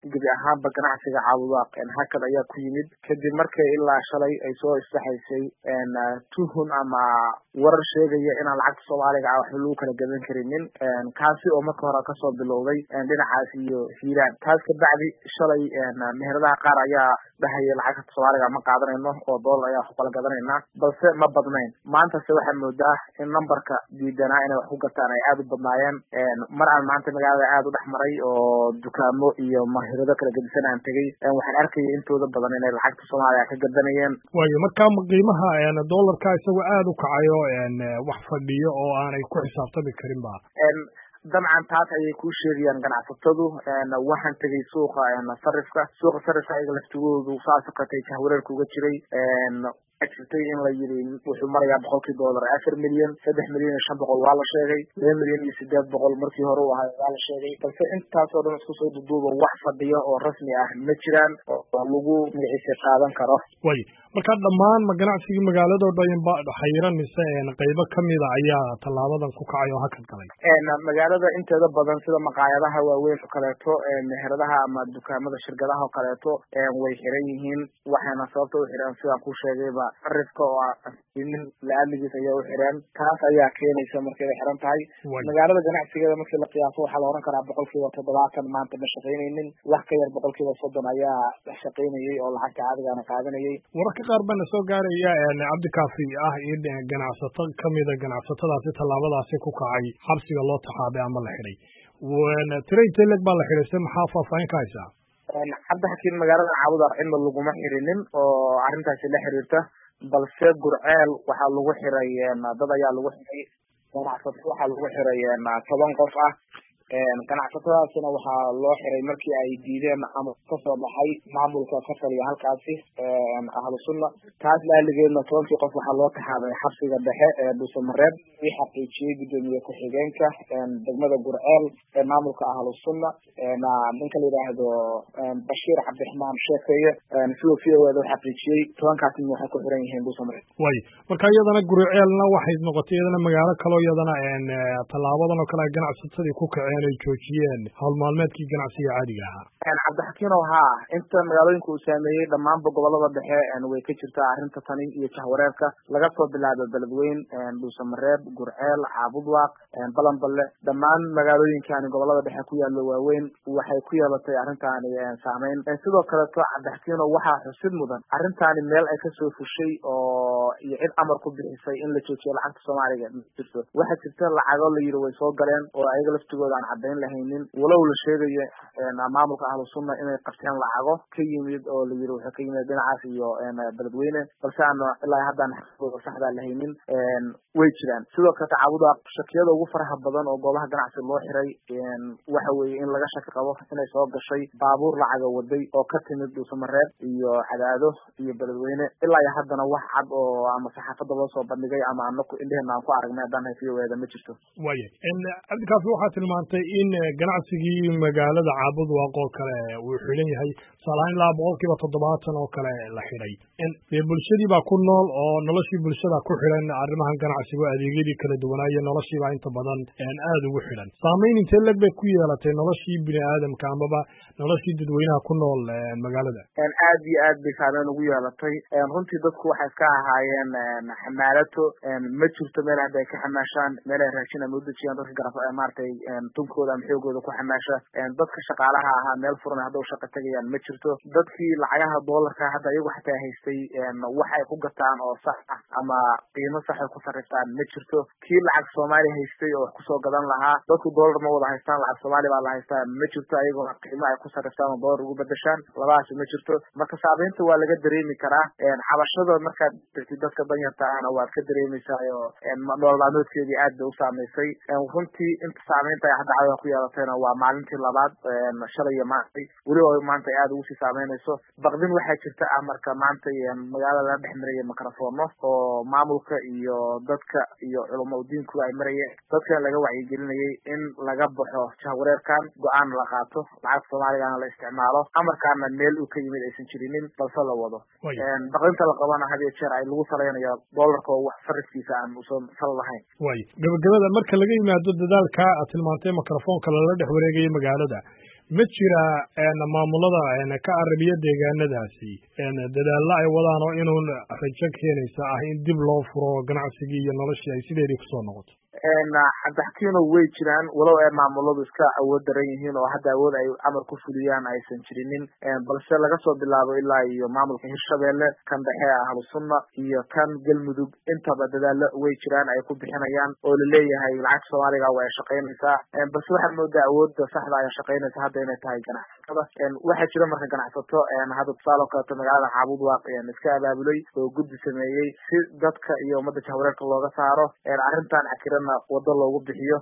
gebi ahaanba ganacsiga Caabudaaq hakad ayaa ku yimid kadib markii ilaa shalay ay soo isbaxaysay tuhun ama warar sheegaya in lacagta Soomaaliga wax lagu kala gadan karinin kaasi oo marka hore ka soo bilowday dhinacaas iyo Hiiraan taas ka bacdi shalay meheradaha qaar ayaa dhahay lacagta Soomaaliga ma qaadanayno oo dollar ayaa kala gadanayna balse ma badnayn maanta se waxa moodaa in numberka diidana inay wax ku gataan ay aad u badnaayeen mar aan maanta magaalada aad u dhaxmaray oo dukaamo iyo meherado kala gadisan aan tagay waxaan arkay intooda badan inay lacagta Soomaaliga ka gadanayeen waayo marka qiimaha dollarka isagu aad u kacayo wax fadhiyo oo aanay ku xisaabtami karin ba dabcan taas ayay ku sheegayaan ganacsatadu waxaan tagay suuqa sarifka ay laftigoodu saasaqatay jahwareerka uga jiray ajirtay in la yiri wuxuu marayaa $100 4 milyan 3 milyan 500 waa la sheegay 2 milyan iyo 800 markii hore uu ahaa waa la sheegay balse intaas oo dhan isku soo duuduuba wax fadhiyo oo rasmi ah ma jiraan oo lagu magaciisa qaadan karo way marka dhammaan ganacsiga magaalada oo dhan ba xayiran mise qaybo kamid ah ayaa talaabadan ku kacay oo hakad galay magaalada inteeda badan sida maqaayadaha waaweyn oo kaleeto meheradaha ama dukaamada shirkadaha oo kaleeto way xiran yihiin waxaana sababta u xiran sida ku sheegayba sarifka oo in laamigiis ayaa u xiran taas ayaa keenaysa markay xiran tahay magaalada ganacsigeeda markii la qiyaaso waxa la oran karaa 70% maanta ma shaqeynaynin wax ka yar 30% ayaa shaqeynayay oo lacagta caadiga ah qaadanayay wararka qaar bana soo gaaraya Cabdi Kaafi ah in ganacsato kamid ah ganacsatadaasi talaabadaasi ku kacay xabsiga loo taxaabay ama la xiray wana trade leg baa la xiray maxaa faahfaahin ka haysa hadda hakiin magaalada Caabudaaq in laguma xirinin oo arintaasi la xiriirta balse Gurceel waxa lagu xiray dad ayaa lagu xiray ganacsato waxa lagu xiray 10 qof ah ganacsatadaasina waxa loo xiray markii ay diideen ama ka soo baxay maamulka ka taliya halkaasi ahlu sunna taas la ligeedna 10 qof waxa loo taxaabay xabsiga dhexe ee Dhuusamareeb ee xaqiijiyay gudoomiye ku xigeenka degmada Gurceel ee maamulka ahlu sunna ninka la yiraahdo Bashiir Cabdiraxmaan Sheekeye sidoo fiiweedo xaqiijiyay 10 kaas in waxa ku xiran yihiin Dhuusamareeb way marka iyadana Gurceelna waxay noqotay iyadana magaalo kale oo iyadana talaabadan oo kale ganacsatadii ku kacay ay joojiyeen hawl maalmeedkii ganacsiga caadiga ah Cabdixakiin inta magaalooyinka uu saameeyay dhammaan gobolada dhexe way ka jirtaa arinta tani iyo jahwareerka laga soo bilaabo Beledweyne Dhuusamareeb Gurceel Caabudaaq Balanballe dhammaan magaalooyinkan gobolada dhexe ku yaalo waaweyn waxay ku yeelatay arintan saameyn sidoo kale Cabdixakiin waxa xusid mudan arintan meel ay ka soo fushay oo iyo cid amar ku bixisay in la joojiyo lacagta Soomaaliga jirto waxa jirta lacago la yiri way soo galeen oo ayaga laftigooda cadeen lahaynin walow la sheegayo maamulka ahlu sunna inay qabteen lacago ka yimid oo la yiri waxa ka yimid dhinacaas iyo Beledweyne balse aan ilaa hadda saxda lahaynin way jiraan sidoo kale Caabudaaq shaqada ugu faraha badan oo goobaha ganacsi loo xiray waxa weeye in laga shaqo qabo inay soo gashay baabuur lacaga waday oo ka timid Dhuusamareeb iyo Cadaado iyo Beledweyne ilaa haddana wax cad oo ama saxaafada loo soo bandhigay ama anaku indheena aan ku aragnay haddana fiiweeda ma jirto way Cabdi Kaafi waxa tilmaantay in ganacsigii magaalada Caabudaaq oo kale uu xiran yahay salayn la 70% oo kale la xiray in bulshadii baa ku nool oo noloshii bulshada ku xiran arrimahan ganacsiga adeegyadii kala duwanaaye noloshii baa inta badan aad ugu xiran saameyn intee lag bay ku yeelatay noloshii bini'aadamka amaba noloshii dadweynaha ku nool magaalada aad iyo aad bay saameyn ugu yeelatay runtii dadku waxay ka ahaayeen xamaalato ma jirto meel ay ka xamaashaan meel ay raashin ama u dajiyaan dadka garab maartay tunkooda ama xoogooda ku xamaasha dadka shaqaalaha ahaa meel furan hadda u shaqo tagayaan ma jirto dadkii lacagaha dollarka hadda iyagu xataa haystay waxay ku gataan oo sax ah ama qiimo sax ah ku sariftaan ma jirto kii lacag Soomaali haystay oo wax ku soo gadan lahaa dadku dollar ma wada haystaan lacag Soomaali baa la haystaa ma jirto ayagoo qiimo ay ku sariftaan oo dollar ugu bedeshaan labaas ma jirto marka saameynta waa laga dareemi karaa xabashada marka dadka danyarta ahna waa ka dareemaysaa oo nolol maalmeedkeedii aad bay u saameysay runtii inta saameynta ay hadda caawa ku yeelatayna waa maalintii labaad shalay maantay waliba maanta aad ugu sii saameynayso baqdin waxaa jirta marka maanta magaalada la dhex maraya mikrofoono oo maamulka iyo dadka iyo culamo diinku ay marayeen dadka laga wacyigelinayay in laga baxo jahwareerkan go'aan la qaato lacag Soomaaliga la isticmaalo amarkaana meel uu ka yimid aysan jirinin balse la wado baqdinta la qabana hadii jeer ay lagu saleynayo dollarka oo wax farqiisa aan usoo sal lahayn way gabagabada marka laga yimaado dadaalka aad tilmaantay mikrofoonka la dhex wareegay magaalada ma jira maamulada ka arabiya deegaanadaasi dadaalla ay wadaan oo inuun rajo keenaysa ah in dib loo furo ganacsigii iyo noloshii ay sideedii kusoo noqoto? cabdixakiino way jiraan walow ay maamuladu iska awood daran yihiin oo hadda awood ay amar ku fuliyaan aysan jirinin, balse laga soo bilaabo ilaa iyo maamulka hirshabelle, kan dhexe ahlu sunna iyo kan galmudug intaba dadaalo way jiraan ay ku bixinayaan oo laleeyahay lacagta soomaaliga waa ay shaqaynaysaa, balse waxaad moodaa awoodda saxda ay shaqaynaysa hadda inay tahay ganacsatada. waxaa jira marka ganacsato hadda tusaale oo kaleeto magaalada caabudwaaq iska abaabulay oo guddi sameeyey si dadka iyo ummadda jahwareerka looga saaro arrintan cakiran wado loogu bixiyo.